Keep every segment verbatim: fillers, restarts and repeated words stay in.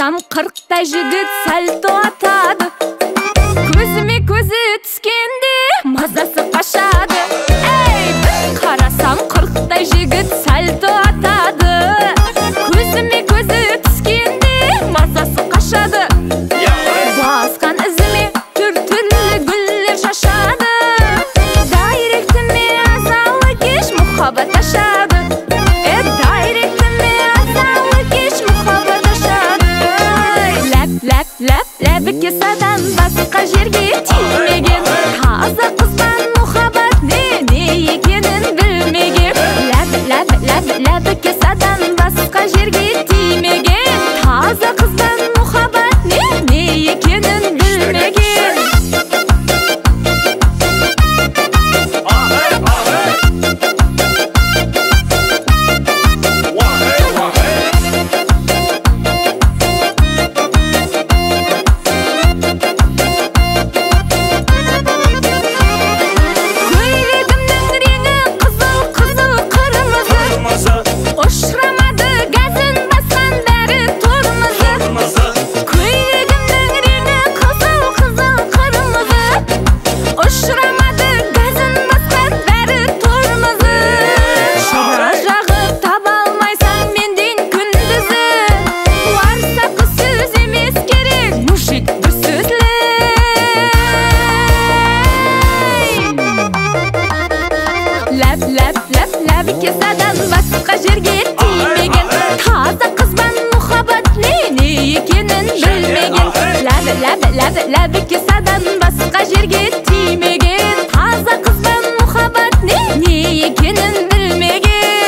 Қарасам қырықтай жігіт сальто атады. Көзіме көзі түскенде мазасы қашады. Эй, қарасам қырықтай жігіт сальто атады. Көзіме көзі түскенде мазасы қашады. Басқан ізіме түр-түрлі гүллер шашады. Дайректіме азалы кеш мұхаббат ашады. Э, дайректіме азалы кеш мұхаббат ашады. Ләп, ләп, ләп, ләбіке садан басқа жерге тимеген. Таза қыздан мұхаббат не, не екенін білмеген. Ләп, ләп, ләп, ләбіке садан басқа жерге тимеген. Таза қыздан мұхаббат не, не екенін білмеген. Ләп, ләп, ләп, ләбіке садан басқа жерге тимеген. Таза қызбан мұхаббат не, не екенін білмеген. Ләп, ләп, ләп, ләбіке садан басқа жерге тимеген. Таза қызбан мұхаббат не, не екенін білмеген.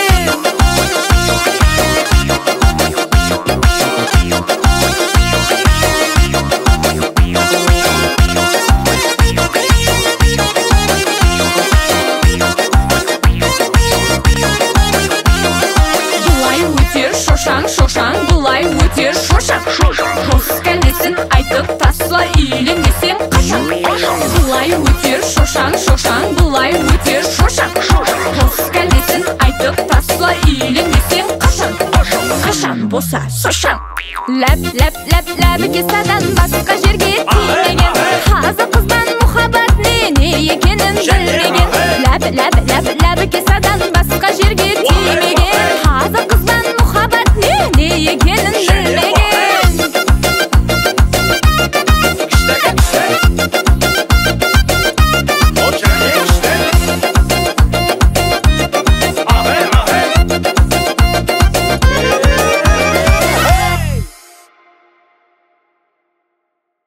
Шошаң, шошаң, бұлай өтер шошаң. Қос кәлесін айтып тасла, үйленесең қашан. Бұлай өтер шошаң, шошаң, бұлай өтер шошаң. Қос кәлесін айтып тасла, үйленесең қашан. Қашан болса шошаң. Ләп, ләп, ләп, ләбіке садан басқа жерге тимеген. Таза қыздан мұхаббат не, не екенін білмеген. Ләп, ләп, ләп, ләбіке садан басқа